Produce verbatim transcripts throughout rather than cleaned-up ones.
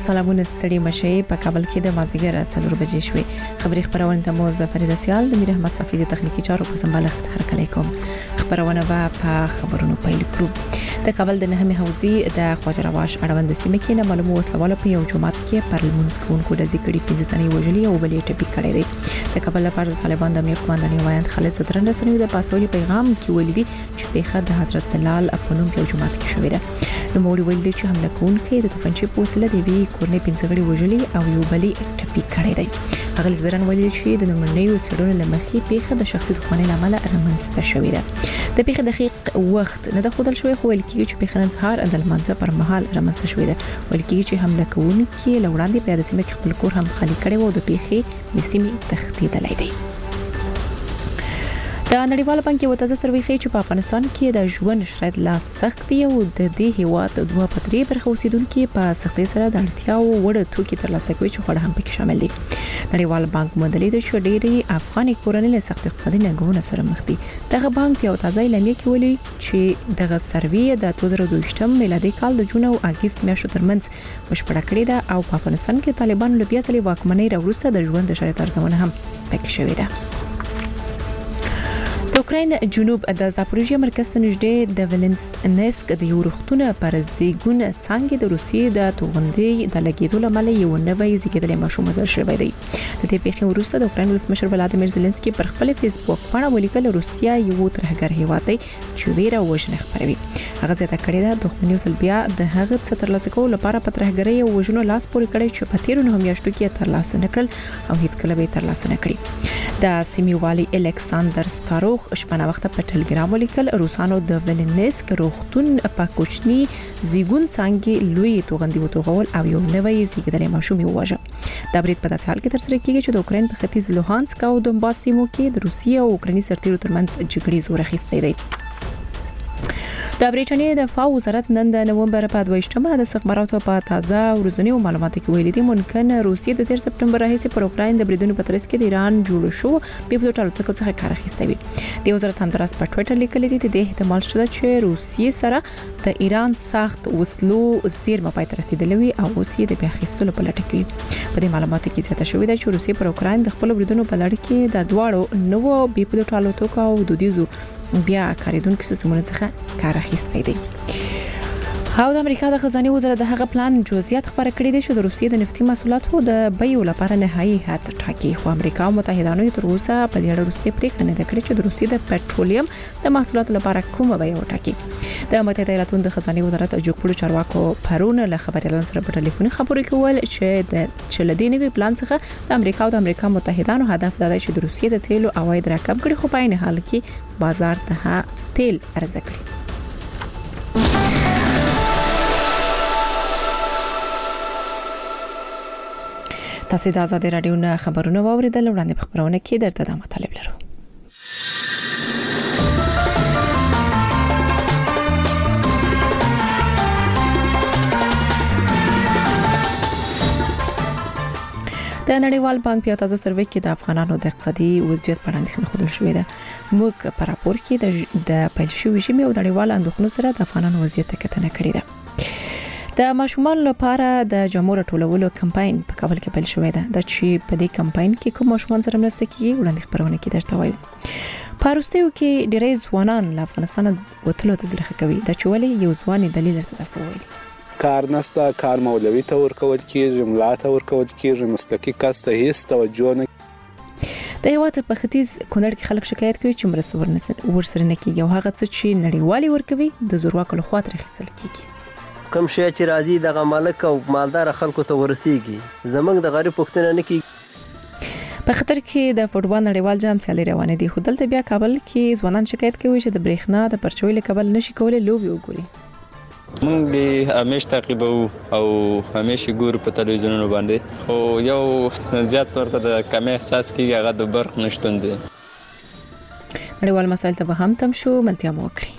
سلامونه ستړي مشي په کابل کې د مازیګر څلور بجې شوې. خبري خبرونه د مو ظفر دسیال د میر احمد صافي د تخنیکی چارو په سمبالښت هرکلی کوم. خبرونه به په خبرونو پیل کړو. د کابل د نهمه حوزې د خواجه رواش اړوند سیمه کې نه معلومه وسلواله په یو جماعت کې پرلمونز کوونکو د ذکرې پنځه تنې وژلي او بلې ټپي کړي دي. د کابل لپاره طالبان د امیر قومندان وایند خالد صدرن رسنیو د پاسولي پیغام کې ویلي چې پیښه د حضرت بلال په نوم یو جماعت کې شوې ده. نو موري ویلي چې حمله کوونکي د توفنچې په وسیله د وی کورنۍ پنځه غړي وژلي او یو بلې ټپي کړي دي. هغه صدرن ویلي چې د نومنیو څېړنو لمخې پیښه د شخصي دښمنۍ لامل رامنځته شوې ده. د پیښې دقیق وخت نه د خودل شوی خو ویل کېږي چې پیښه نن سهار د لمانځه پر مهال رامنځته شوې ده. ویل کېږي چې حمله کوونکي لوړاندې په دې سیمه کې خپل کور هم خالي کړي وو او د پیښې د سیمې تښتېدلې دي. د نړیوال بانک یو تازه سروې ښیي چې په افغانستان کې د ژوند شرایط لا سخت دي او د دې هیواد د دوه پتري برخه اوسیدونکو په سختۍ سره د اړتیاو وړ توکي ترلاسه کوي چې خورا هم پکې شامل دي. نړیوال بانک مدلې د شډيري افغاني کورنۍ له سخت اقتصادي ننګونو سره مخ دي. دغه بانک یو تازه اعلامیه کې ویلي چې دغه سروې د دوه زره دوه میلادي کال د جون او اگست میاشتو ترمنځ بشپړه کړې ده او په افغانستان کې طالبانو له بیا ځلې واکمنۍ راوروسته د ژوند د شرایط ارزونه هم پکې شوې ده. د اوکراین جنوب د زاپوریژیا مرکز ته نږدې د ولنسنسک د یو روغتون پر زیګون څنګه د روسیې د توغندۍ د لګیدو لامل یو نوې زیږیدلې ماشوم مزل شوی دی. د دې پیښې وروسته د اوکراین ولسمشر ولادیمیر زيلنسکي پر خپل فیسبوک باندې ولیکل روسیا یو ترهګر هیواد دی چې ویره وژنه خپروي. هغه زیاته کړې ده دښمنیو سلبیا د هغه څه ترلاسه کولو لپاره په ترهګرۍ او وژنو لاس پورې کړی چې په تیرو نه میاشتو کې ترلاسه نکړل او هیڅ کله به ترلاسه نکړي. د سیمې والي الکساندر ستاروخ شپه وخت په ټلګرام ولیکل روسانو د ولنسک روغتون په کوچني زیګون څنګه لوی توغندي وتوغول او یو نوې زیږیدلې ماشوم وواژه. دا برید په داسې حال کې ترسره کیږي چې د اوکراین په ختیځ لوهانسک او دونباس سیمو کې د روسیې او اوکرایني سرتیرو ترمنځ جګړې زور اخیستی دی. د بریټانیې د دفاع وزارت نن د نومبر په دویشتمه د استخباراتو په تازه ورځنیو معلوماتو کې ویلي دي ممکن روسیې د تیر سپټمبر راهیسې پر اوکراین د بریدونو په ترڅ کې د ایران جوړ شو په پټالو څخه څخه کار اخیستی وي. د وزارت هم تراس په ټوئیټر لیکلي دي د احتمال شته چې روسیې سره د ایران سخت وسلو زیرمه پای ته رسیدلې وي او اوس یې د بیا اخیستلو په لټه کې. په دې معلوماتو کې زیاته شوې ده چې روسیې پر اوکراین د خپل بریدونو په لړ کې د دواړو نوو بي پټالو ټکو او دودیزو بیا کاریدونکو سیستمونو څخه کار اخیستی دی. او د امریکا د خزانه وزارت د هغه پلان جزئیات خبر کړی دی چې د روسیې د نفتي محصولاتو د بیو لپاره نهایي حد ټاکي. خو امریکا او متحدانو تر اوسه په دې اړه وروستي پریکړه نه کړې چې د روسیې د پټرولیم د محصولاتو لپاره کومه بیه وټاکي. د متحده ایالاتو د خزانه وزارت جوړ چارواکو پرون له خبريالانو سره په ټلیفوني خبرو کې ول چې د چلدي نوي پلان څخه د امریکا او د امریکا متحدانو هدف دا دی چې د روسیې د تیلو عواید راکم کړي خو په عین حال کې بازار ته تیل ارزه کړي. تاسو د آزاد رادیو نه خبرونه واوریدل وړاندې په خبرونه کې درته د مطالب لرو. د نړیوال بانک په تازه سروې کې د افغانانو د اقتصادي وضعیت په اړه اندېښنه خوندل شوې ده. موږ په راپور کې د پیل شوې ژمي او نړیوال اندېښنو سره د افغانانو وضعیت ته کتنه کړې ده. د ماشومان لپاره د جامو راټولولو کمپاین په کابل کې پیل شوی دی. د چې په دې کمپاین کې کوم ماشومان سره مرسته کوي وړاندې خبرونه کې درته وایم. پاروستیو کې ډېری ځوانان له افغانستان وتلو ته ځلخه کوي. د چولې یو ځوان دلیل درته تاسو وایي. کار نسته، کار مولوي ته ورکول کیږي، ملا ته ورکول کیږي، مسلکي کس ته هیڅ توجه نه. د هیواد په ختیځ کونړ کې خلک شکایت کوي چې مرسته ورسره نه کیږي او هغه څه چې نړیوالي ورکوي د زورواکو لخوا ترخیصل کیږي. کم شي چې راځي د مالک او مالدار خلکو ته ورسیږي زمنګ د غریب پښتنه نه کیږي. په خطر کې د فوټبال نړیوال جام سیالي روانه دي خو دلته بیا کابل کې ځوانان شکایت کوي چې د برېښنا د پرچوي له کابل نشي کولای لوبي وګوري. موږ به همیش تعقیبو او همیش ګورو په تلویزیونونو باندې خو یو زیات ورته د کمی احساس کیږي هغه د برق نشټون دي. نړیوال مسایل ته هم تم شو ملتیا مو وکړي.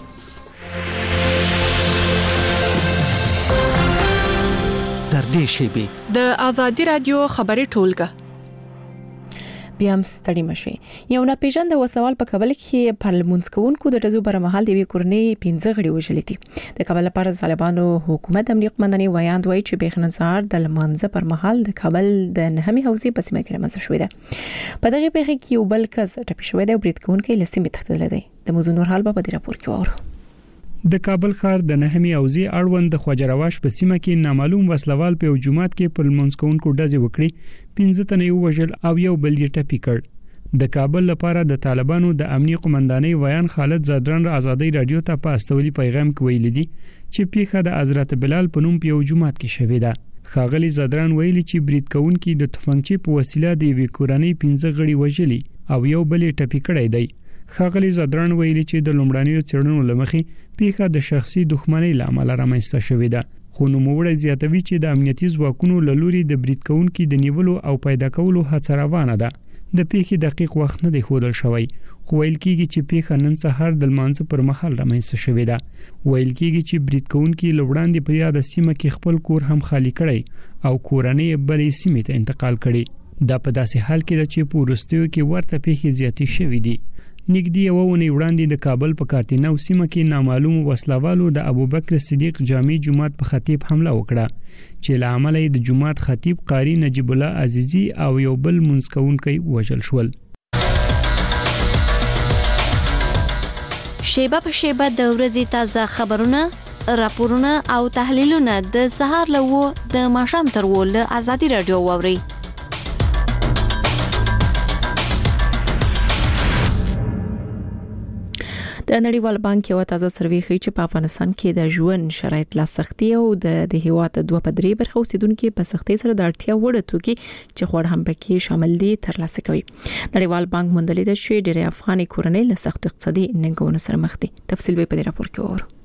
در دې شیبې د آزادي رادیو خبري ټولګه بیا هم ستړي مشي. یو ناپېژانده وسوال په کابل کې پارلمانس کوونکو د ټزو پر مهال د وکورنۍ پنځه غړي وژل دي. د کابل لپاره طالبانو حکومت امنیت قومنداني ویاند وایي چې بېخنن سهار د لمانځه پر مهال د کابل د نهمي حوزې په سیمه کې رامنځته شوې ده. په دغه پیښه کې یو بل کس ټپي شوی دی او برید کوونکی له سیمې تښتېدلی دی. د موضوع نور حال په دې راپور کې واورو. د کابل ښار د نهمي حوزې اړوند د خواجه رواش په سیمه کې نامعلوم وسلوال په جمعات کې پر لمانځ کوونکو ډزې وکړې. پنځه تنه یو وژل او یو بل یې ټپي کړ. د کابل لپاره د طالبانو د امنیي قومندانۍ ویان خالد زادران را ازادي رادیو ته په استولي پیغام کې ویل دي چې پیښه د حضرت بلال په نوم په یو جمعات کې شوې ده. خاغلی زادران ویلي چې برید کوونکي د تفنګچې په وسیله د وی کورنۍ پنځه غړي وژلي او یو بل یې ټپي کړی دی. خاغلی زادران ویلي چې د لومړنیو څېړنو لمخې پیښه د شخصي دښمنۍ لامل رامنځته شوې ده. خو نوموړی زیاتوي چې د امنیتي ځواکونو له لوري د برید کوونکي د نیولو او پیدا کولو هڅه روانه ده. د پیښې دقیق وخت نه دی ښودل شوی، خو ویل کېږي چې پیښه نن سهار د لمانځه پر مهال رامنځته شوې ده. ویل کېږي چې برید کوونکي له وړاندې په یاد سیمه کې خپل کور هم خالی کړی او کورنۍ بلې سیمې ته انتقال کړي. دا په داسې حال کې ده چې په وروستیو کې ورته پیښې زیاتې شوې دي. نږدې یو ونې وړاندې د کابل په کارتینو سیمه کې نامعلوم وسلوالو د ابوبکر صدیق جامع جمعات په خطیب حمله وکړه چې له امله د جمعات خطیب قاری نجیب الله عزیزی او یو بل منځ کوونکی وژل شول. شیبه په شیبه د ورځې تازه خبرونه، راپورونه او تحلیلونه د سهار له و د ماښام تر و له ازادي رادیو واوري. د نړیوال بانک یو تازه سروې ښیي چې په افغانستان کې د ژوند شرایط لا سختي او د د هیواد دوه په درې برخه اوسیدونکو په سختي سره د اړتیا وړ توکي چې خور هم پکې شامل دي ترلاسه کوي. نړیوال بانک موندلې ده چې ډېری افغاني کورنۍ له سخت اقتصادي ننګونو سره مخ دي. تفصیل به په دې راپور کې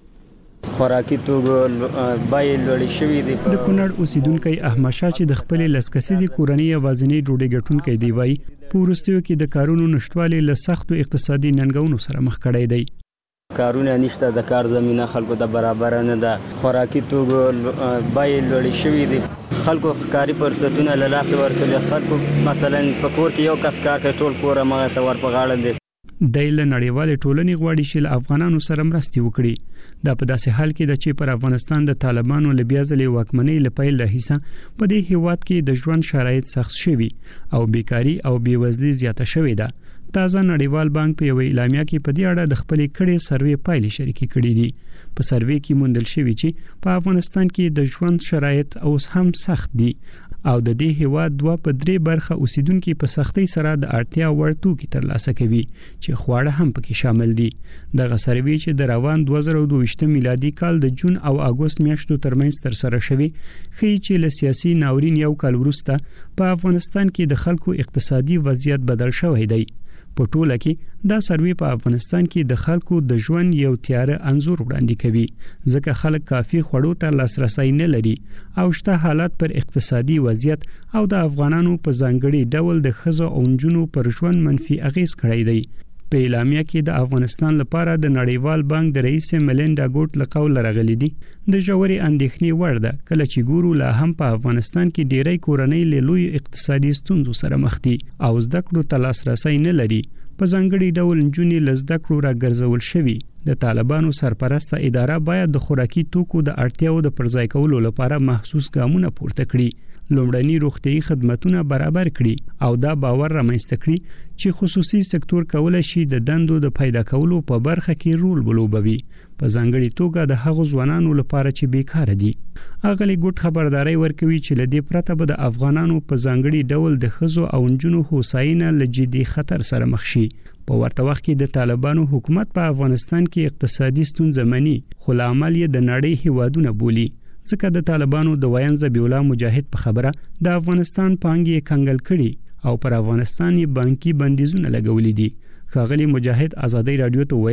وره. خوراکي توکو بای لوړ شوی دی. د کونړ اوسیدونکو احمد شاه چې د خپل لسکسيزي کورنۍ اوازنی ډوډۍ ګټونکو دی وای پورستیو کې د کارونو نشټوالي له سختو اقتصادي ننګونو سره مخ کړی دی. کارونه نشته، د کار زمينه خلکو ته برابر نه ده، خوراکي توکو بای لوړ شوی دی، خلکو کاری فرصتونه له لاس ورکړي. خلکو مثلا په کور کې یو کس کار کوي ټول کور مغه ته ور په غاړه دی. د نړیوال ټولنې غواړي چې افغانانو سره مرستې وکړي. دا په داسې حال کې د چې پر افغانستان د طالبانو له بیا ځلې واکمنۍ لپاره له حصہ په دې هیواد کې د ژوند شرایط سخت شوي او بیکاری او بیوزلي زیاته شوې ده. تازه نړیوال بانک په یو اعلامیه کې په دې اړه د خپلې کړې سروې پایلې شریکې کړې دي. په سروې کې موندل شوی چې په افغانستان کې د ژوند شرایط اوس هم سخت دي او د دې هیواد دوه په درې برخه اوسیدونکو په سختۍ سره د اړتیا وړ توکي ترلاسه کوي چې خواړه هم پکې شامل دي. دغه سروې چې د روان دوه زره دوه میلادي کال د جون او اگست میاشتو ترمنځ تر سره شوی ښیي چې له سیاسي ناورین یو کال وروسته په افغانستان کې د خلکو اقتصادي وضعیت بدل شوی دی. په ټوله کې دا سروې په افغانستان کې د خلکو د ژوند یو تیاره انځور وړاندې کوي ځکه خلک کافي خوړو ته لاسرسي نه لري او شته حالات پر اقتصادي وضعیت او د افغانانو په ځانګړي ډول د ښځو او نجونو پر ژوند منفي اغیز کړی دی. په اعلامیه کې د افغانستان لپاره د نړیوال بانک د رئیس ملینډا ګوټ له قول راغلي دي د جوړي اندېښنې وړ ده کله چې ګورو لا هم په افغانستان کې ډېری کورنۍ له لوی اقتصادي ستونزو سره مخ دي او زده کړو ته لاسرسي نه لري. په ځانګړي ډول نجونې له زده کړو راګرځول شوي. د طالبانو سرپرسته اداره باید د خوراکي توکو د اړتیاو د پرځای کولو لپاره محسوس ګامونه پورته کړي، لومړني روغتيایي خدماتونه برابر کړي او دا باور رامنځته کړي چې خصوصي سکتور کولای شي د دندو د پیدا کولو په برخه کې رول ولوبوي، په ځانګړي توګه د هغو ځوانانو لپاره چې بیکاره دي. اغلی ګډ خبرداري ورکوي چې لدې پرته به د افغانانو په ځانګړي ډول د ښځو او نجونو هوساینه له جدي خطر سره مخ شي. په ورته وخت کې د طالبانو حکومت په افغانستان کې اقتصادي ستونزې مني خو له عمل یې د نړۍ هیوادونه بولي ځکه د طالبانو د ویان ذبیح الله مجاهد په خبره د افغانستان پانګې کنګل کړي او پر افغانستان بانکي بندیزونه لګولې دي. ښاغلي مجاهد ازادي رادیو ته ویل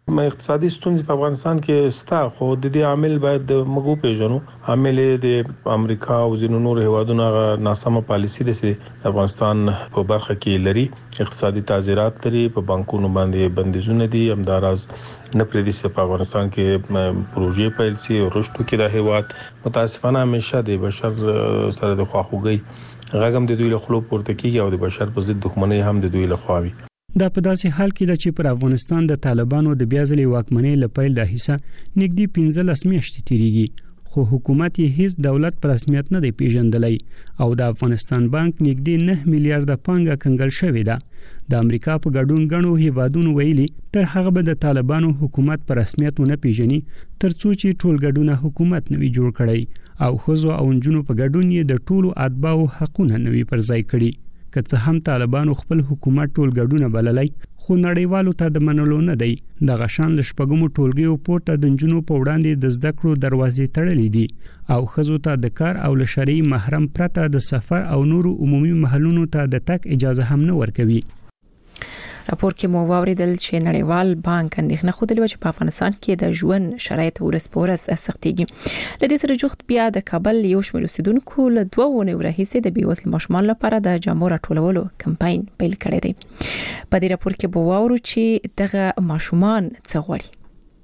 ما اقتصادي ستونزې په افغانستان کې ستا خو د دې عامل باید موږ پیژنو. عامل د امریکا او ځینو نور هیوادونو ناسمه پالیسي د افغانستان په برخه کې لري. اقتصادي تعزیرات لري، په بانکونو باندې بندیزونه دي، همداراز نه پرې دي په افغانستان کې پروژې پیل شي او رشد کې د هیواد متاسفانه همیشه د بشر سره د خواخوږي غږم د دوی له خلو پورته کیږي او د بشر په ضد دښمنۍ هم د دوی له خوا وي. دا په داسې حال کې ده چې پر افغانستان د طالبانو د بیا ځلې واکمنۍ لپاره د حصہ نږدې پنځلس میاشتې تیریږي، خو حکومت یې هیڅ دولت پر رسمیت نه دی پیژندلی او د افغانستان بانک نږدې نه میلیارډ پانګه کنګل شوې ده. د امریکا په ګډون غنو هیوادونو ویلي تر هغه به د طالبانو حکومت پر رسمیت نه پیژني ترڅو چې ټول ګډونه حکومت نوي جوړ کړي او خزو او جنونو په ګډون یې د ټولو اتباعو حقونه نوي پر ځای کړي. که څه هم طالبانو خپل حکومت ټول ګډونه بللای خو نړیوالو ته د منلو نه دی. د غشان لشپګمو ټولګیو پورته د جنونو په وړاندې د زده کړو دروازې تړلې دي او خزو ته د کار او لشرعي محرم پرته د سفر او نورو عمومي محلونو ته د تک اجازه هم نه ورکوي. راپور کې مو واوریدل چې نړیوال بانک اندېښنه خوده چې په افغانستان کې د ژوند شرایط ورس پورس سختيږي. د دې سره جوخت بیا د کابل یو شمېر اوسیدونکو له دوه ونې راهیسې د بیوزل ماشومان لپاره د جامو راټولولو کمپاین پیل کړی دی. په دې راپور کې به واورو چې دغه ماشومان څه غواړي.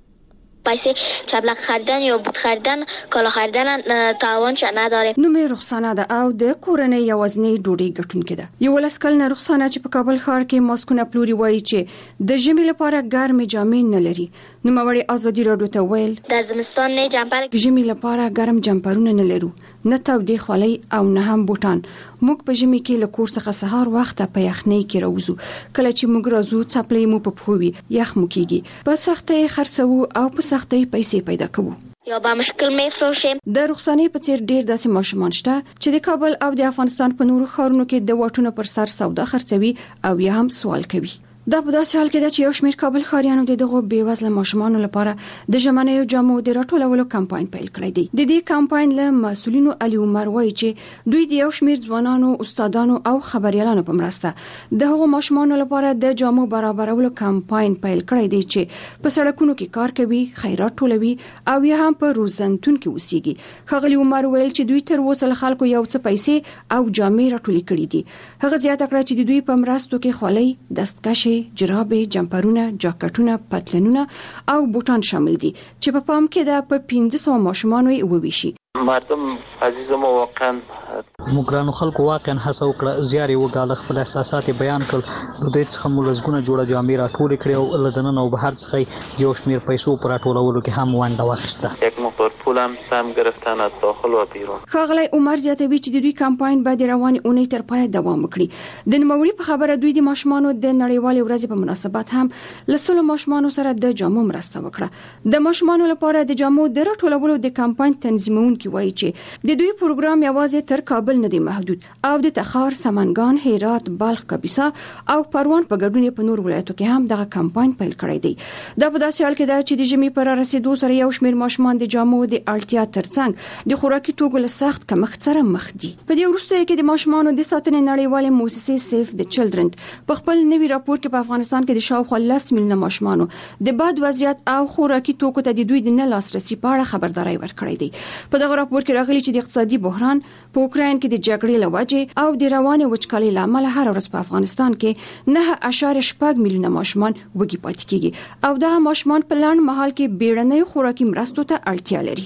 پیسې چبلق خریدن یا بوت خریدن، کالا خریدن توانش نداره. نوم رخصانه ده او د کورنۍ یوازنی ډوډۍ ګټونکې ده. یو لسکل نه رخصانه چې په کابل ښار کې ماسکونه پلوري وایي چې د ژمي لپاره ګرمې جامې نه لري. نو موري ازادي رادیو ته ویل د زمستان نه جمپر ژمي لپاره ګرم جمپرونه نه لرو، نه تودې خولۍ او نه هم بوټان. موږ په ژمي کې له کور څخه سهار وخت په یخنۍ کې راوځو. کله چې موږ راځو څپلۍ مو په پخوي یخ مو کیږي، په سختۍ خرڅو او په سختۍ پیسې پیدا کوو. یا با مشکل میفروشیم. د رخصانې په څیر ډیر داسې ماشومان شته چې د کابل او د افغانستان په نورو ښارونو کې د واټونو پر سر سودا خرڅوي او یا هم سوال کوي. دا په داسې حال کې ده چې یو شمېر کابل ښاریانو د دغو بیوزله ماشومانو لپاره د ژمنیو جامو د راټولولو کمپاین پیل کړی دی. د دې کمپاین له مسؤلینو علي عمر وایي چې دوی د یو شمېر ځوانانو، استادانو او خبريالانو په مرسته د هغو ماشومانو لپاره د جامو برابرولو کمپاین پیل کړی دی چې په سړکونو کې کار کوي، خیرات ټولوي او یا هم په روزنتون کې اوسېږي. ښاغلي عمر ویل چې دوی تر اوسه له خلکو یو څه پیسې او جامې راټولې کړې دي. هغه زیاته کړه چې دوی په مرستو کې خولۍ، دستکشې، جرابې، جمپرونه، جاکټونه، پتلونونه او بوټان شامل دي چې په پام کې د په پنځه سوه ماشومانو یې وویشي. مردم عزیزم واقعا مګرانو خلکو واقعا هڅه وکړه، زیار یې وکړه، خپل احساسات بیان کړل. د دې څخه موږ لږونه جوړه جامې راټولې کړې او له دننه او بهر څخه یو شمېر پیسو پر راټولولو کې هم ونډه واخیسته. یک مقدار پول هم سم گرفتن از داخل و بیرون. ښاغلی عمر زیاتوي چې د دوی کمپاین به د روانې اونۍ تر پایه دوام وکړي. د نوموړي په خبره دوی د ماشومانو د نړیوالې ورځې په مناسبت هم له سلو ماشومانو سره د جامو مرسته وکړه. د ماشومانو لپاره د جامو د راټولولو د کمپاین تنظیمونکي وایي چې د دوی پروګرام یوازې تر کابل نه دی محدود او د تخار، سمنګان، هرات، بلخ، کاپیسا او پروان په ګډون په نور ولایتو کې هم دغه کمپاین پیل کړی دی. دا په داسې حال کې ده چې د ژمي پر رسیدو سره یو شمېر ماشومان د جامو د اړتیا ترڅنګ د خوراکي توکو له سخت کمښت سره مخ دي. په دې وروستیو کې د ماشومانو د ساتنې نړیوالې موسسې سیف د چلډرن په خپل نوي راپور کې په افغانستان کې د شاوخوا لس میلیونه ماشومانو د بد وضعیت او خوراکي توکو ته د دوی د نه لاسرسي په اړه خبرداري ورکړې ده. په دغه راپور کې راغلي چې د اقتصادي بحران په اوکراین کې د جګړې له وجې او د روانې وچکالۍ له امله هر ورځ په افغانستان کې نه اعشاریه شپږ میلیونه ماشومان وږي پاتې کیږي او دا ماشومان په لنډ مهال کې بیړنۍ خوراکي مرستو ته اړتیا لري.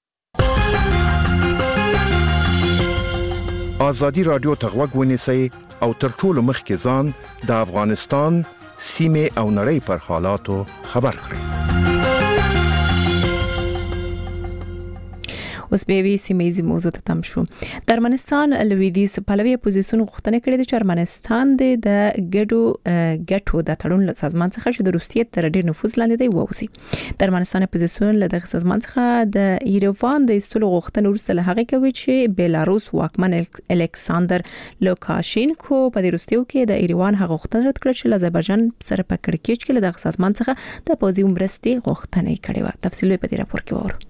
ازادي رادیو ته غوږ ونیسئ او تر ټولو مخکې ځان د افغانستان سیمې او نړۍ پر حالاتو خبر کړئ. اوس به وی سیمې موضوع ته تم شو. د ارمنستان لویدیځ پلوي اپوزیسیون غوښتنه کړې ده چې ارمنستان د ګډو ګټو د تړون له سازمان څخه چې د روسیې تر ډیر نفوذ لاندې دی ووسی. د ارمنستان اپوزیسیون له دغه سازمان څخه د ایروان د ایستلو غوښتنه وروسته له هغه کوي چې بیلاروس واکمن الکساندر لوکاشینکو په دې وروستیو کې د ایروان هغه غوښتنه رد کړه چې له آذربایجان سره په کړکېچ کې له دغه سازمان څخه د پوځي مرستې غوښتنه کړې و. تفصیل په دې راپور کې وره.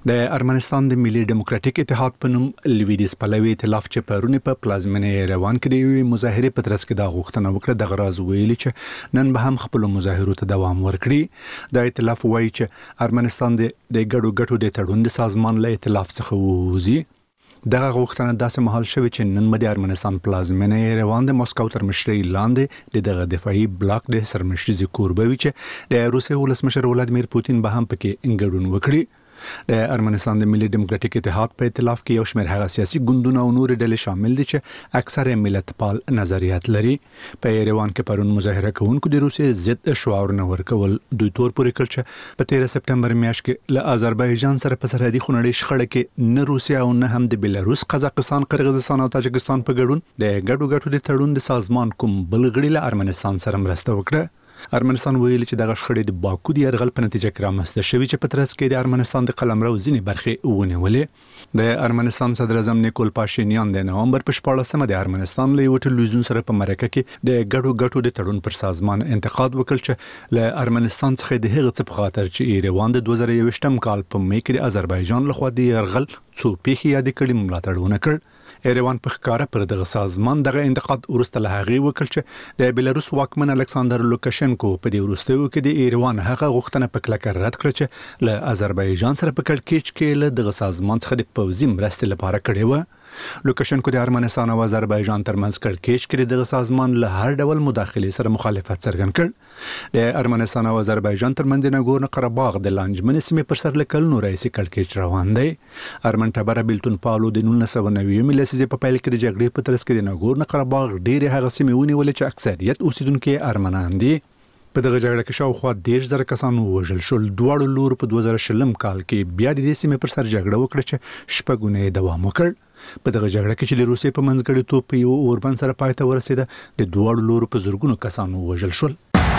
د ارمنستان د ملي ډیموکراټیک اتحاد په نوم لویدیز پلوي ائتلاف چې پرونه په پلازمینه روان کړي وي مظاهره په ترڅ کې د غوښتنه وکړه د غراز ویلي چې نن به هم خپل مظاهرو ته دوام ورکړي د ائتلاف وایي چې ارمنستان د ګډو ګټو د تړون د سازمان له ائتلاف څخه ووځي دغه غوښتنه داسې مهال شوې چې نن مدي ارمنستان پلازمینه روان د مسکو تر مشرۍ لاندې د دغه دفاعي بلاک د سرمشري کوربوي چې د روسیې ولسمشر ولادیمیر پوتین به هم پکې انګړون وکړي د ارمنستان د ملي ډیموکراټیک اتحاد په ائتلاف کې یو شمېر هغه سیاسي ګوندونه او نور ډلې شامل دي چې اکثره ملتپال نظریات لري په ایروان کې پرون مظاهره کوونکو د روسیې ضد شعارونه ورکول دوی تور پورې کړ چې په تیرا سپتمبر میاشت کې له آذربایجان سره په سرحدي خونړۍ شخړه کې نه روسیا او نه هم د بلاروس قزاقستان قرغیزستان او تاجکستان په ګډون د ګډو ګټو د تړون د سازمان کوم بل غړي له ارمنستان سره مرسته وکړه ارمنستان ویل چې دغه شخړې د باکو د يرغل په نتیجه کې رامنځته شوې چې په ترڅ کې د ارمنستان د قلمرو ځینې برخې ونیولې د ارمنستان صدر اعظم نیکول پاشینیان د نومبر په شپاړلسمه د ارمنستان له یو ټلویزیون سره په مرکه کې د ګډو ګټو د تړون پر سازمان انتقاد وکړ چې له ارمنستان څخه د هغه څه په خاطر چې ایروان د دوه زره یوویشتم کال په می کې د آذربایجان لخوا د يرغل څو پیښې یاد کړي ملاتړ ونه کړ ایروان په ښکارا پر دغه سازمان دغه انتقاد ورسته له هغه وکړ چې د بلاروس واکمن الکساندر لوکاشنکو په دې وروستیو کې د ایروان هغه غوښتنه په کلکه رد کړ چې له آذربایجان سره په کړکېچ کې له دغه سازمان څخه د پوځي مرستې لپاره کړې و لوکاشنکو د ارمنستان او آذربایجان ترمنځ کړکېچ کې دغه سازمان له هر ډول مداخله سره مخالفت څرګند کړ د ارمنستان او آذربایجان ترمنځ د ناګورنو قرهباغ د لانجمن سیمې پر سر لکلنو رئیسي کړکېچ روان دی ارمن ټبر بیلتون پالو د نولس سوه نوي لسیزې په پیل کې د جګړې په ترڅ کې د ناګورنو قرهباغ ډېرې هغه سیمې ونیولې چې اکثریت اوسیدونکو ارمنان دي په دغه جګړه کې شاوخوا دېرش زره کسان وژل شول دواړو لورو په دوه زره شلم کال کې بیا د دې سیمې پر سر جګړه وکړه چې شپږ اونۍ دوام وکړ په دغه جګړه کې چې د روسیې په منځګړیتوب په یو اوربند سره پای ته ورسېده د دواړو لورو په زرګونو کسان وژل شول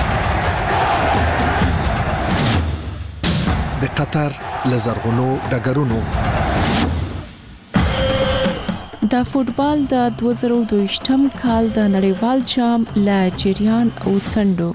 د قطر لزرغونو ډګرونو د فوتبال د دوه زره دوهشتم کال د نړیوال جام له جریان او څنډو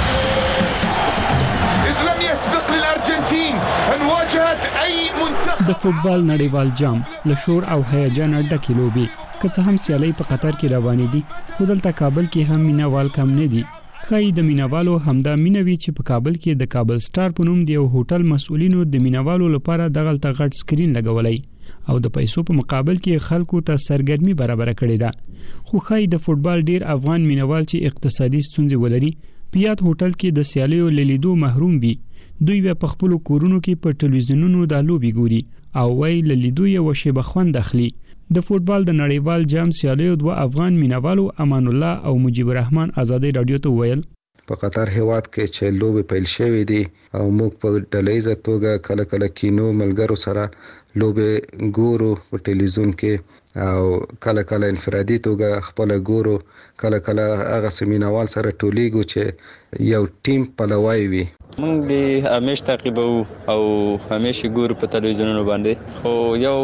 د فوتبال نړیوال جام له شور او هیجان ډکې لوبي که څه هم سیالي په قطر کې روانې دي خو دلته کابل کې هم مینوال کم نه دي خای د مینوالو همدا مینوي چې په کابل کې د کابل سٹار په نوم دی یو هوټل مسؤلینو د مینوالو لپاره دغلت غټ سکرین لګولای او د پیسو په مقابل کې خلکو ته سرګرمي برابر کړې ده خو خای د فوتبال ډیر افغان مینوال چې اقتصادي ستونزې ولري پیات هوټل کې د سیالیو لیدو محروم وي دوی په خپل کورونو کې په ټلویزیونونو د لوبي ګوري او وای لیدو یو شی بخوند اخلي د فوتبال د نړیوال جام سیالیو دوه افغان مینوالو امان الله او مجيب الرحمن آزادۍ رادیو ته ویل په قطر هیواد کې چې لوبي پیل شوې دي او موږ په ډلهیزه توګه کله کله کینو ملګرو سره لوبي ګورو په ټلویزیون کې او کله کله انفرادي توګه خپل ګورو کله کله هغه سیمینوال سره ټولیګو چې یو ټیم پلوای وي مونږ به همیش تعقیبو او همیش ګور په تلویزیونونو باندې خو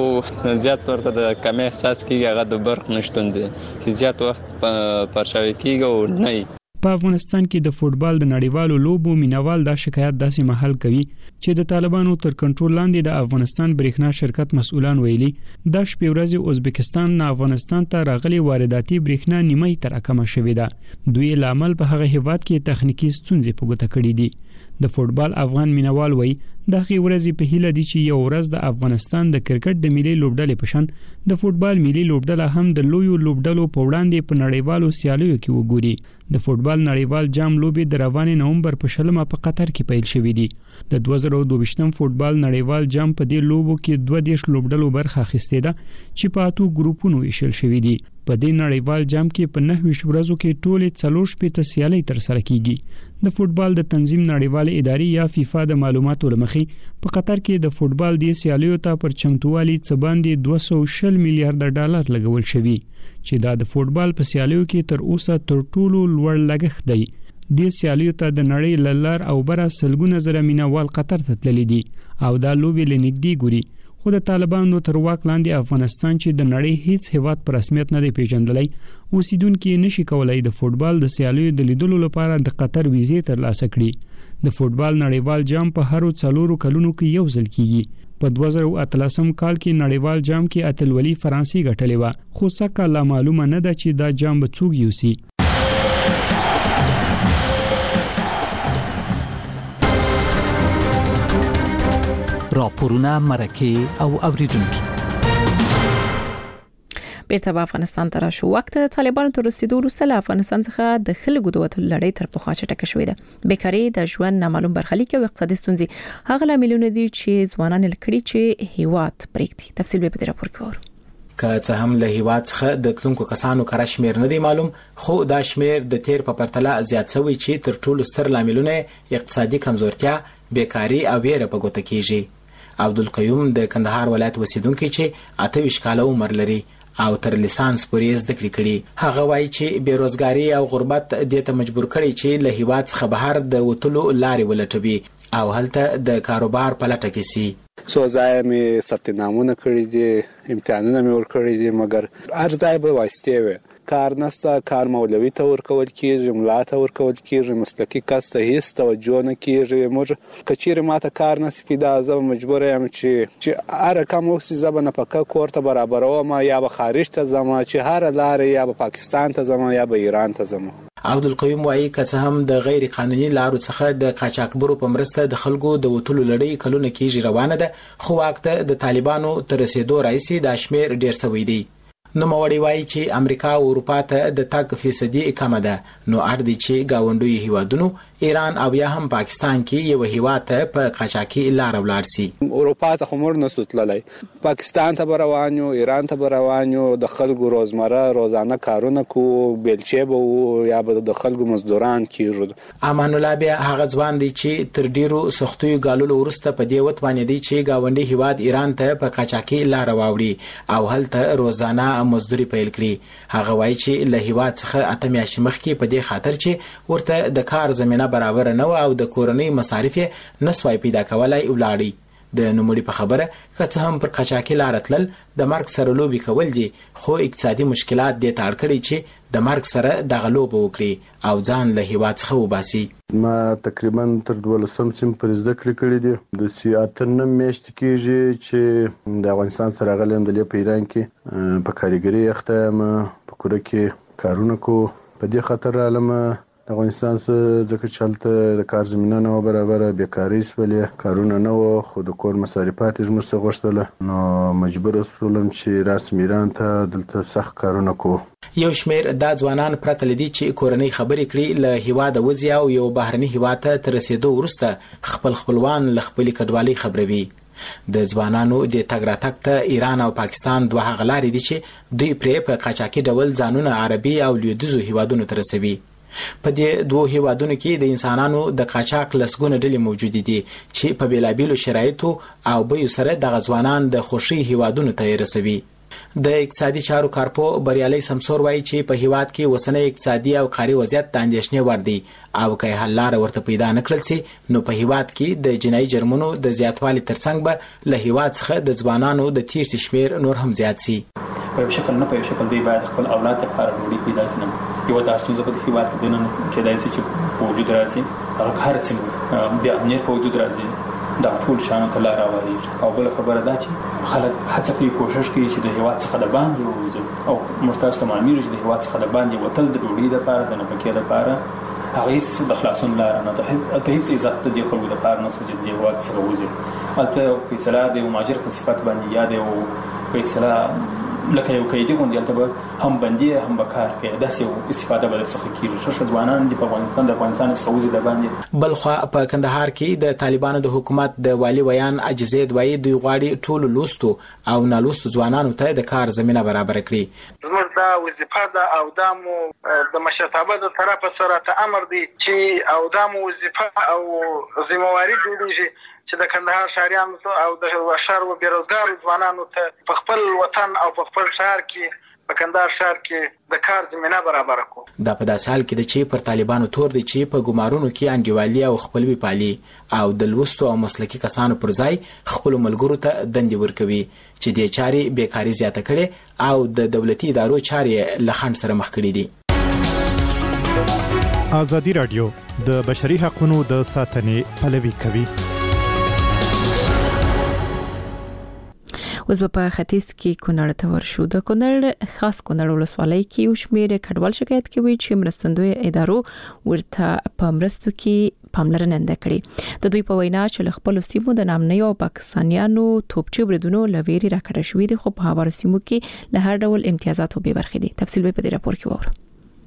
یو زیات ورته د کمی احساس کیږي هغه د برق نشټون دي چې زیات وخت پرشاوي کیږي او نه په افغانستان کې د فوتبال د نړیوالو لوبو مینوال دا شکایت داسې محل کوي چې د طالبانو تر کنټرول لاندې د افغانستان برېښنا شرکت مسؤلان ویلي د شپې ورځې ازبکستان نه افغانستان ته راغلي وارداتي برېښنا نیمه تر کمه شوې ده دوی لامل په هغه هیواد کې تخنیکی ستونزې په ګوته کړې دي د فوتبال افغان مینوال وای دغه ورځې په هیله دي چې یو ورځ د افغانستان د کرکټ د ملي لوبډلې پشن د فوتبال ملي لوبډله هم د لویو لوبډلو په وړاندې په نړیوالو سیالیو کې وګوري د فوتبال نړیوال جام لوبي د روان نومبر په شلمه په قطر کې پیل شوې دي د دوه زره دوهشتم فوتبال نړیوال جام په دې لوبو کې دوه دیش لوبډلو برخه اخیسته ده چې په اتو ګروپونو ویشل شوې دي په دې نړیوال جام کې په نهه ویشت ورځو کې ټولې څلور شپږ سیالۍ تر سره کیږي د فوتبال د تنظیم نړیوال ادارې یا فیفا د معلوماتو لمخې په قطر کې د فوتبال د سیالیو ته پر چمتووالي څه باندې دوه سوه شل میلیارډ ډالر لګول شوی چې دا د فوتبال په سیالیو کې تر اوسه تر ټولو لوړ لګښت دی د سیالیو ته د نړۍ للار او بر سلګونه زره مینوال قطر ته تللی دي او دا لوبي لنګدي ګوري خو د طالبانو تر واک لاندې افغانستان چې د نړۍ هیڅ هیواد پر رسمیت نه دی پیژندلای اوسیدونکو نشي کولای د فوتبال د سیالیو د لیدلو لپاره د قطر ویزې ترلاسه کړي د فوتبال نړیوال جام په هرو څلورو کلونو کې یو ځل کیږي په دوه زره اتلسم کال کې نړیوال جام کې اتلولي فرانسې ګټلې و خو څکه لا معلومه نه ده چې دا جام به څوک یوسي. راپورونه مرکه او اوریدونکو بیرته په افغانستان ته راشو. وخت طالبانو تر رسیدو وروسته له افغانستان څخه د خلکو د وټل لړۍ تر پخوا چټکه شوې ده. بیکاری د ژوند نامعلوم برخلیک او اقتصادي ستونزې هغه لاملونه دي چې ځوانان لکړي چې هیواد پرېږدي. تفصیل به په دې راپور کې وره. که څه هم له هیواد څخه د تلونکو کسانو کار شمیر نه دی معلوم، خو دا شمیر د تیر په پرتله زیات شوی چې تر ټولو ستر لاملونه اقتصادي کمزورتیا، بیکاری او ویره په ګوته کیږي. عبدالقیوم د کندهار ولایت اوسیدونکی چې اته ویشت کاله عمر لري او تر لیسانس پورې زده کړې کړي. هغه وایي چې بیروزګاری او غربت دې ته مجبور کړي چې له هیواد څخه بهر د وټلو لارې ولټوي او هلته د کاروبار په لټه کې سي. سو ځای مې ثبت نامونه کړی دي، امتحانونه مې ورکړي دي، مګر هر ځای به واسطه وي. کار نسته، کار مولوي ته ورکول کیږي، ملا ته ورکول کیږي، مسلکي کس ته هیڅ توجه نه کیږي. موږ کچېره ماته کار نصیب پیدا زه مجبور یم چې چې هر کم وخت زبه نه پکا کوړه برابروم، یا به خارج ته ځم، چې هر لارې یا به پاکستان ته ځم یا به ایران ته ځم. عبدالقیوم وایي که څه هم د غیر قانوني لارو څخه د قاچاقبرو په مرسته د خلکو د وټلو لړۍ کلونه کېږي روانه ده، خو وخت د طالبانو تر رسیدو راځي دا شمیر ډیر شوی دی. نو موري وایي چې امریکا او اروپا ته د تګ فیصدي کم ده، نو اړ دي چې گاونډوي هیوادونو ایران او یا هم پاکستان کې یو هیواد ته په قاچاقي لار ولاړ سي. اروپا ته خمر نه سوتللای، پاکستان ته روانو، ایران ته روانو، د خلکو روزمره روزانه کارونه کو، بیلچې به یا به د خلکو مزدوران کیږي. امان الله بیا هغه ځوان دی چې تر ډیرو سختیو غالولو ورسته په دې وت باندې دی چې گاونډي هیواد ایران ته په قاچاقي لار واوړي او هلته روزانه مزدوري پیل کړي. هغه وایي چې له هیواد څخه اته میاشتې مخکې په دې خاطر چې ورته د کار زمينه برابر نه او د کورنۍ مصارف نسوای پیدا کولای ولاړی. د نوموړي په خبره که څه هم پر قاچاقي لار تلل د مرګ سره لوبي کول دي، خو اقتصادي مشکلات دې ته اړ کړي چې د مرګ سره د غلوب وکړي او ځان له هیواد څخه وباسي. ما تقریبا تر دولسم سیم پر زده کړې کړې دي. د سیاتن میشت کېږي چې د افغانستان سره غلم د په ایران کې په کاریګری اخته ما په کوره کې کارونه کو. په دې خاطر علامه د افغانستان څخه ځکه چلته د کار زمينه نه برابر، بیکاری سولې کارونه نه و، خو د کور مصارفات یې موږ څخه غوښتل، نو مجبور شولم چې راسم ایران ته دلته سخت کارونه کو. یو شمیر د ځوانان پرته لدی چې کورنۍ خبرې کړي له هیواد وځي او یو بهرني هیواد ته تر رسیدو وروسته خپل خپلوان له خپل کډوالۍ خبروي. د ځوانانو د تګ راتګ ته ایران او پاکستان دوه غلارې دي چې دوی پرې په قاچاقي ډول ځانونه عربي او لویدیځو هیوادونو ته رسوي. په دې دوه هیوادونو کې د انسانانو د قاچاق لسګونه ډلې موجود دي چې په بیلابیلو شرایطو او به سره د غزوانان د خوشي هیوادونو ته رسوي. د اقتصادي چارو کارپو بریالي سمسور وایي چې په هیواد کې وسنه اقتصادي او قاری وضعیت د اندېښنې وړ دی او که حل لار ورته پیدا نکړل سي نو په هیواد کې د جنایي جرمونو د زیاتوالي ترڅنګ به له هیواد څخه د ځوانانو د تیر شمیر نور هم زیات سي. په شکل نه په شکل دی باید خپل اولاد ته کار وړي پیدا کړي. یو تاسو ځکه د هیواد کې دنه کېدای شي چې په وجود راځي هغه هر څه بیا امنیت په وجود راځي دا ټول شان ته لار راوړي. او بل خبره دا چې خلک هڅه کوي کوشش کوي چې د هیواد څخه د باندې ووځي او مشترک معلومي چې د هیواد څخه د باندې وتل د ډوډۍ لپاره د نفقې لپاره هغه هیڅ د خلاصون لار نه ده. ته هیڅ عزت د خلکو لپاره نه چې د هیواد څخه وځي. البته فیصله د ماجر په صفت باندې یاد او فیصله لکه یو قیدی غونډه البته هم بندي هم بکار کې داسې استفاده بل څخه کیږي. شش ځوانان د افغانستان د افغانستان څخه وځي د باندې. بلخوا په کندهار کې د طالبانو د حکومت د والی ویان عجزه دوی دوی غواړي ټول لوستو او نالوستو ځوانانو ته د کار زمينه برابر کړي. زموږ دا وظیفه ده او دا مو د مشرتابه د طرف سره ته امر دی چې او دا مو وظیفه او ذمہواری جوړیږي چې د کندهار شهريان او د شهر او بیروزګار ځوانانو ته په خپل وطن او په خپل شهر کې په کندهار شهر کې د کار زمينه برابر کړو. دا په داسې حال کې د چې پر طالبانو تور دي چې په ګمارونو کې انډیوالي او خپلوي پالي او د لوستو او مسلکي کسانو پر ځای خپل ملګرو ته دندې ورکوي چې د چاري بیکاری زیاته کړي او د دولتي ادارو چاري لخند سره مخ کړي دي. ازادي رادیو د بشري حقوقو د ساتنې پلوي کوي. اوس په ختیځ کې کونړ ته ورشو. د کونړ خاص کونړ ولسوالۍ کې یو شمېر کډوال شکایت کوي چې مرستندوی ادارو ورته په مرستو کې پاملرنه نه کړې. د دوی په وینا چې خپل سیمو د نامنیو پاکستانیانو توپچي بریدونو لويري راکړه شوې دي، خو په هغه سیمو کې له هر ډول امتیازاتو به برخې دي. تفصیل به په دې راپور کې وره.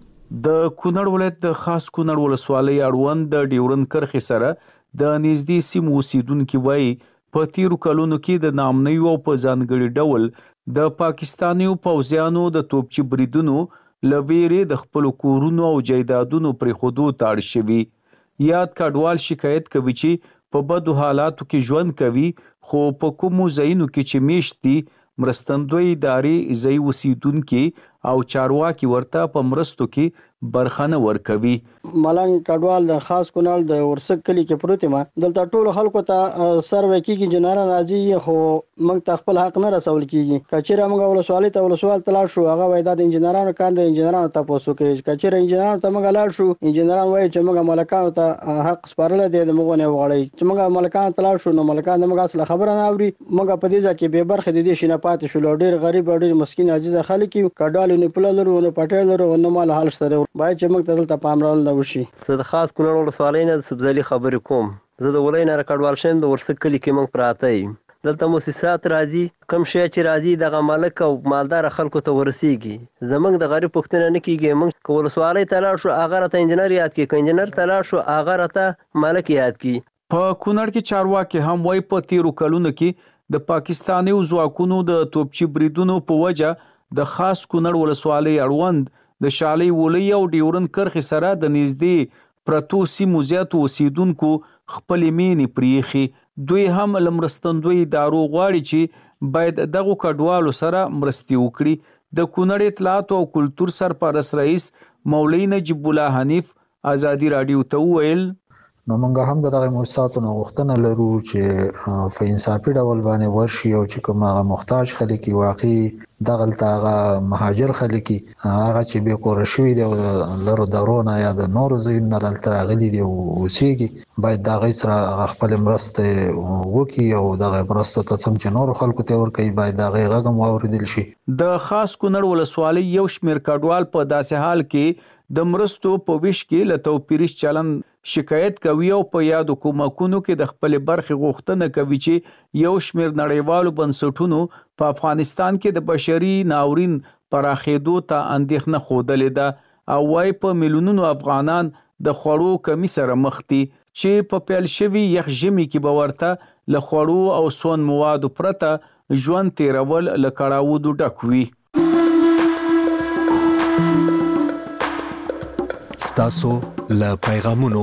د کونړ ولایت د خاص کونړ ولسوالۍ اړوند د ډیورن کرخي سره د نږدې سیمو اوسیدونکو وایي په تیرو کلونو کې د نامنیو په ځانګړي ډول د پاکستانیو پوځیانو د توپچي بریدونو لويري د خپل کورونو او جایدادونو پرې خودو تاړ شوی. یاد کډوال شکایت کوي چې په بدو حالاتو کې ژوند کوي، خو په کومو ځایونو کې چې میشتي مرستندوی ادارې ځای اوسیدونکو او چارواکي ورته په مرستو کې برخنه ورکوي. ملنګ کډوال د خاص کونړ د ورسک کلی کې پروت ما دلته ټول خلکو ته سروې کیږي، جنرال راځي خو موږ ته خپل حق نه رسول کیږي. کچېره موږ ولسوالۍ ته ولسوال تلاړ شو، هغه وای د انجنیرانو کار د انجنیرانو تاسو کې کچېره انجنیرانو ته موږ لاړ شو، انجنیران وای چې موږ ملکانو ته حق سپارل دي د موږ نه وغړی چې موږ ملکانو ته لاړ شو، نو ملکان موږ اصله خبره نه اوري. موږ په دې ځکه به برخه د دې شنه پاتې شو، ډېر غریب او ډېر مسکین عاجز خلک کډوال نه پلل ورو نه پټل ورو نو مال حال سره باید چې موږ ته پامرال نه وشي. زه د خاص کونړ ولسوالۍ نه سبزلي خبرې کوم. زه د ولای نه کډوال شم، د ورسک کلی کې موږ پراته یو. دلته موسسات راځي، کم شي چې راځي د مالک او مالدار خلکو ته ورسیږي. زمونږ د غریب پښتنه نه کیږي. موږ کولسوالۍ ته لاړ شو، هغه راته انجنیر یاد کی، ک انجنیر ته لاړ شو، هغه راته مالک یاد کی. په کونړ کې چارواکي هم وای په تیرو کلونو کې د پاکستاني ځواکونو د توپچي بریدونو په وجه د خاص کونړ ولسوالۍ اړوند د شالي ولي او ډیورن کرخي سره د نږدې پرتو سیمو زیاتو اوسیدونکو خپل مینې پریخي. دوی هم لمرستندوی ادارو غواړي چې باید دغه کډوالو سره مرستي وکړي. د کونړ اطلاعات او کلتور سرپرست رئیس مولوی نجیب الله حنیف ازادي رادیو ته ویل نو موږ هم دغه موسساتو غوښتنه لرو چې په انصافي ډول باندې ورشي او چې کوم هغه محتاج خلک واقعي دغه هغه مهاجر خلک هغه چې به کور شوی دی لرو درونه یا د نور زین نه دلته غلي دی او سیږي باید دا غي سره خپل مرسته وکي او دغه مرسته ته څنګه چې نور خلکو ته ورکي باید دا غي غږم اوریدل شي. د خاص کونړ ولسوالۍ یو شمیر کډوال په داسې حال کې د مرستو په ویش کې له توپیریش چلن شکایت کوي او په یاد حکومتونو کې د خپل برخې غوښتنه کوي چې یو شمیر نړیوالو بنسټونو په افغانستان کې د بشري ناورین پراخېدو ته اندېښنه خوده ده او وايي په میلیونونو افغانان د خوړو کمی سره مخ دي چې په پیل شوی یخ ژمي کې به ورته له خوړو او سون موادو پرته ژوند تیرول له کړاوو ډک وي. تاسو له پیغامونو.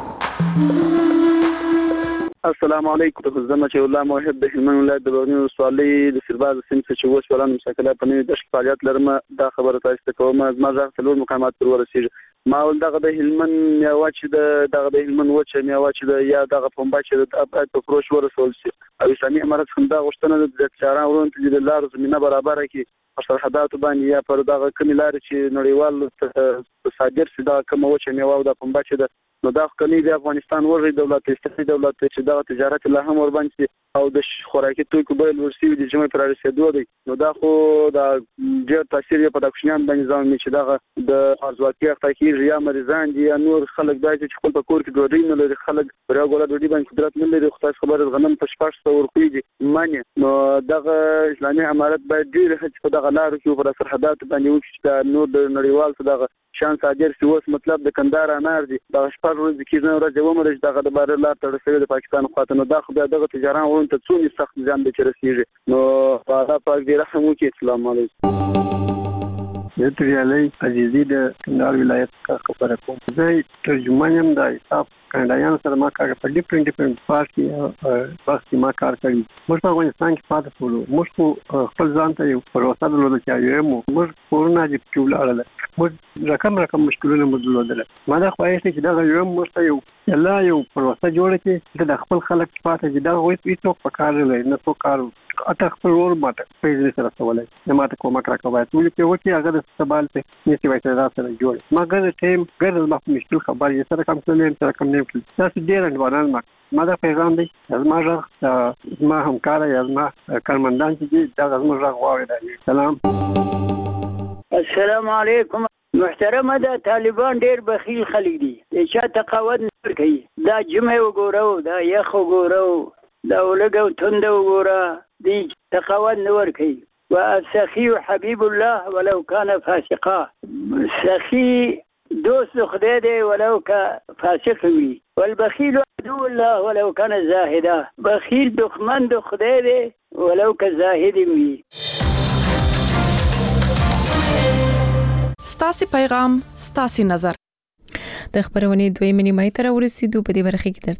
السلام علیکم. زما چې الله موحد د هلمند ولایت د بغنی ولسوالۍ د سرباز سیمه چې اوس ولانه مشکله په نوې د فعالیت لرم دا خبره تاسو ته کوم. ما ځکه څلور مقامات پر ورسېږي. ما ول دغه د هلمند میوا چې د دغه د هلمند وچه میوا چې د یا دغه پمبا چې د ابعاد په فروش ورسول شي او اسلامي امارات څنګه دا غوښتنه د چاران ورونته د لار زمينه برابر کړي په سرحداتو باندې یا پر دغه کمی لار چې نړیوال صادر شي دا کوم وچه میوا او د پمبا چې د نو دا خلنی د افغانستان ورغی دولت استقلالي دولت چې دا تجارت له هم ور باندې او د خوراکي توکو بیل ورسی د جمعې پر رسیدو دی نو دا خو دا ډېر تاثیر یې په دښمنان باندې ځان چې دا د ارزواکي اخلاقي یا مریضان دي یا نور خلک دا چې خپل په کور کې ډوډۍ نه لري خلک بریا ګوله ډوډۍ باندې قدرت نه لري خو تاسو خبره غنم په شپږ سو ورکوي دي معنی نو دغه اسلامي امارات باید ډېر هڅه په دغه لارو کې پر سرحدات باندې وکړي چې نور د نړیوال څخه دغه شان صادر شي اوس مطلب د کندهار انار دي دا شپږ ورځې کې نه راځي و مرج دغه د بار لار تر رسېدو د پاکستان خواته نو دا خو دغه تجاران ورن ته څونی سخت ځان به رسیږي نو الله پاک دې رحم وکړي. السلام علیکم. زه تریالي عزیزي د کندهار ولایت څخه خبره کوم. زه ترجمان یم د حساب کاناډایانو سره ما کار په ډیفرنٹ ډیفرنٹ پارټي پارټي ما کار کوي. موږ په افغانستان کې پاتې شولو. موږ خپل ځان ته یو پروسه درلوده چې یو موږ کورونا دې ټول اړه موږ رقم رقم مشکلونه موږ درلودل. ما دا خواهش چې دا یو موږ ته یو یلا یو پروسه جوړه کې د خپل خلک پاتې چې دا وایي چې په کار لري نه په کار اته خپل ور ماته پیژنې سره سوالای نه ماته کومک راکوي ټول کې وکی هغه د استقبال ته نيتي وایي سره سره جوړ ما ګر ټیم ګر ما مشکل خبر یې سره کوم څه نه سره کوم نه تاسو ډیر انډوانال ما ما دا پیغام دی زما ژغ زما همکار یا زما کارمندان چې دي دا زما ژغ واوري. سلام. السلام علیکم. محترمه دا طالبان ډیر بخیل خلک دي، چې تقاعد نه کوي. دا جمعه وګورو، دا یخ وګورو، دا ولګو تند وګوره، دي تقاعد نه ور کوي. والسخي حبيب الله ولو كان فاسقا. سخي دوست خدای دی ولو که فاسق وي. والبخيل عدو الله ولو كان زاهدا. بخیل دښمن د خدای دی ولو که زاهد وي. ستاسو پیغام، ستاسو نظر. د خبرونې دوی منی مای تر ورسېدو په دې برخه کې